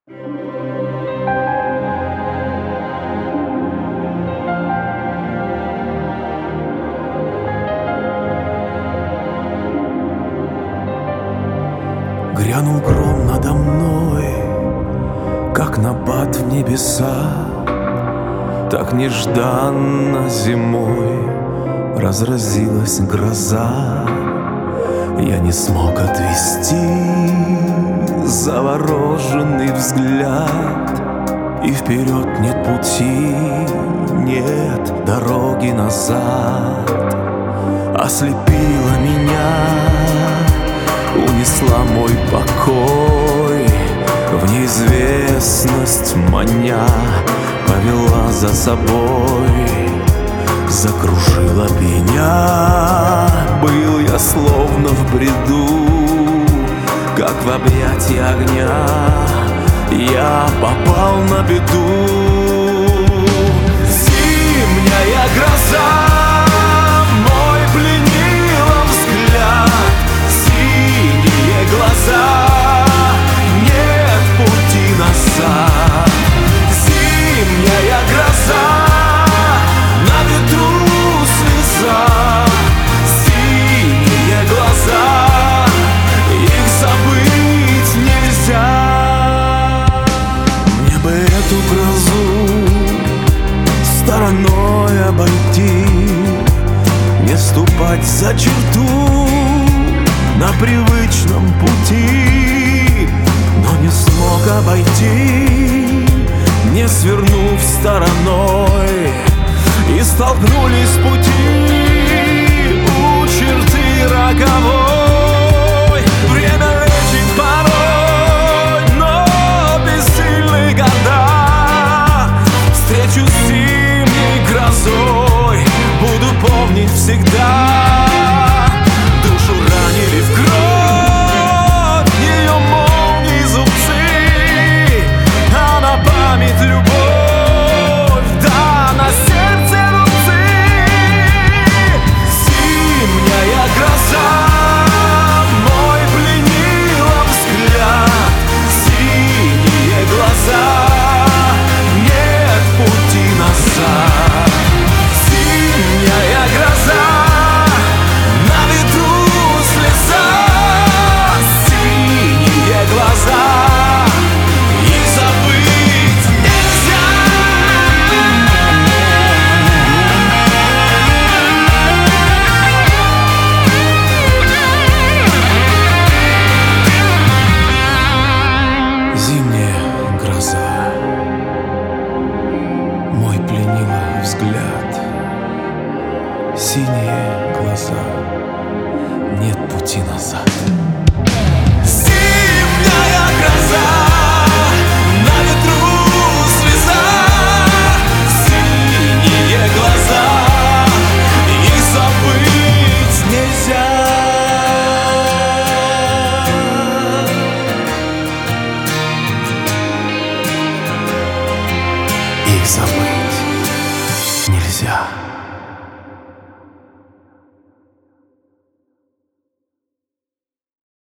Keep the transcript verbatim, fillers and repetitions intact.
Грянул гром надо мной, как набат в небеса. Так нежданно зимой разразилась гроза. Я не смог отвести завороженный взгляд, и вперед нет пути, нет дороги назад. Ослепила меня, унесла мой покой, в неизвестность маня повела за собой, закружила меня. Был я словно в бреду, как в объятия огня я попал на беду. Зимняя гроза мой пленила взгляд, синие глаза, нет пути назад. Зимняя гроза, на ветру слеза, синие глаза, их забыть нельзя. Мне бы эту грозу стороной обойти, не ступать за черту на привычном пути, но не смог обойти, не свернув стороной, и столкнулись пути у черты роковой. Время лечит порой, но бессильны года. Встречу с зимней грозой буду помнить всегда. Душу ранили в кровь ее молнии зубцы, а на память любовь, да, на сердце рубцы. Зимняя гроза мой пленила взгляд, синие глаза, нет пути назад. Зимняя гроза, на ветру слеза, синие глаза, их забыть нельзя. Зимняя гроза мой пленила взгляд, синие глаза, нет пути назад. Зимняя гроза, на ветру слеза, синие глаза, их забыть нельзя. Их забыть нельзя.